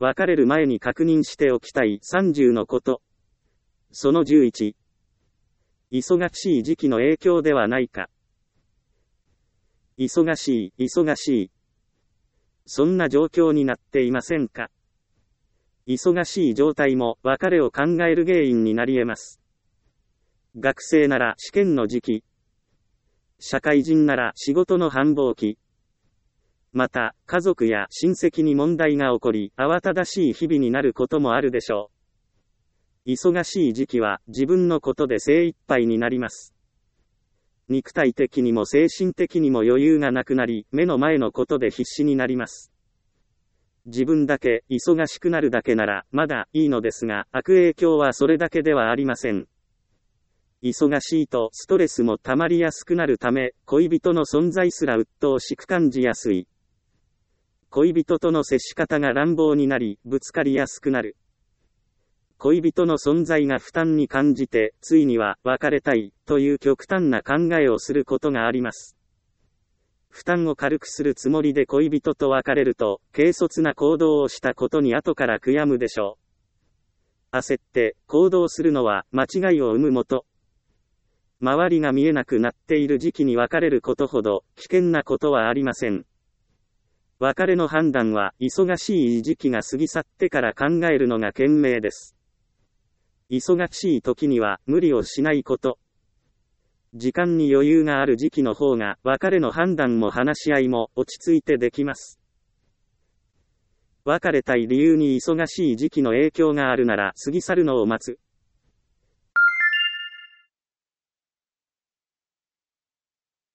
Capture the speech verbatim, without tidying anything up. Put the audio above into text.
別れる前に確認しておきたいさんじゅうのこと。そのじゅういち。忙しい時期の影響ではないか。忙しい、忙しい。そんな状況になっていませんか。忙しい状態も別れを考える原因になり得ます。学生なら試験の時期。社会人なら仕事の繁忙期。また、家族や親戚に問題が起こり、慌ただしい日々になることもあるでしょう。忙しい時期は自分のことで精一杯になります。肉体的にも精神的にも余裕がなくなり、目の前のことで必死になります。自分だけ忙しくなるだけならまだいいのですが、悪影響はそれだけではありません。忙しいとストレスも溜まりやすくなるため、恋人の存在すら鬱陶しく感じやすい。恋人との接し方が乱暴になり、ぶつかりやすくなる。恋人の存在が負担に感じて、ついには別れたいという極端な考えをすることがあります。負担を軽くするつもりで恋人と別れると、軽率な行動をしたことに後から悔やむでしょう。焦って行動するのは間違いを生むもと。周りが見えなくなっている時期に別れることほど危険なことはありません。別れの判断は忙しい時期が過ぎ去ってから考えるのが賢明です。忙しい時には無理をしないこと。時間に余裕がある時期の方が別れの判断も話し合いも落ち着いてできます。別れたい理由に忙しい時期の影響があるなら過ぎ去るのを待つ。